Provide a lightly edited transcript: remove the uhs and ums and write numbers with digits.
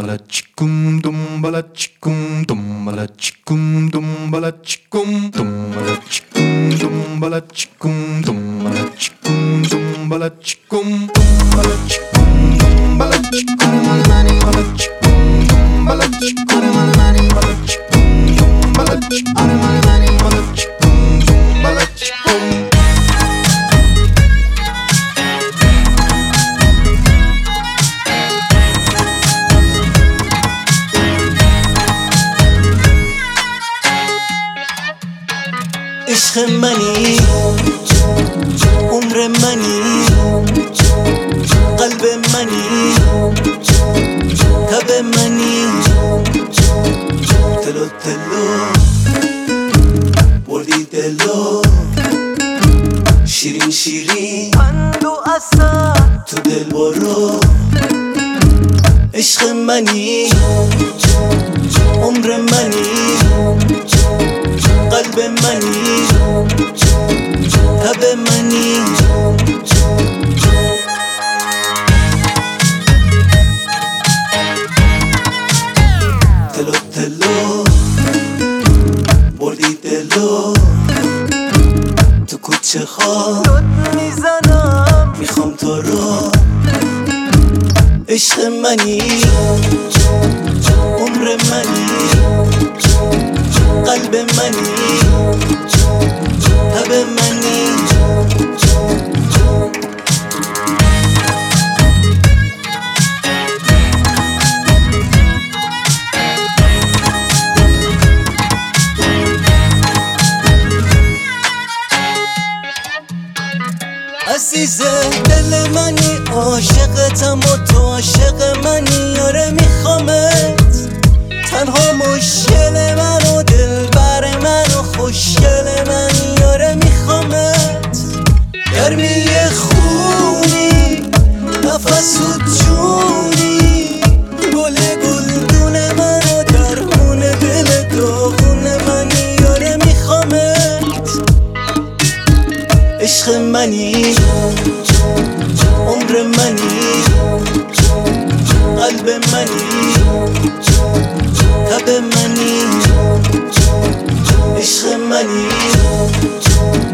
dumbala chikum dumbala chikum dumbala chikum dumbala chikum dumbala chikum dumbala chikum dumbala chikum dumbala chikum dumbala chikum dumbala chikum dumbala chikum dumbala chikum dumbala chikum dumbala chikum dumbala chikum. عشق منی عمر منی قلب منی تب منی تلو تلو بردی دلو شیرین شیرین پند و عسل تو دل برو عشق منی عمر منی قلب منی تب منی تلو تلو بردی دلو تو کوچه ها داد میزنم میخوام تو رو عشق منی عمر منی قلب منی تب منی عزیز دل منی عاشقتم و تو عاشق منی یاره میخوامت تنها مشکل من و دل بر من و خوشگل من یاره میخوامت گرمی خونی نفس و جونی گل گلدون من و درمون دل داغون من یاره میخوامت عشق منی عمر منی قلب منی تب منی عشق منی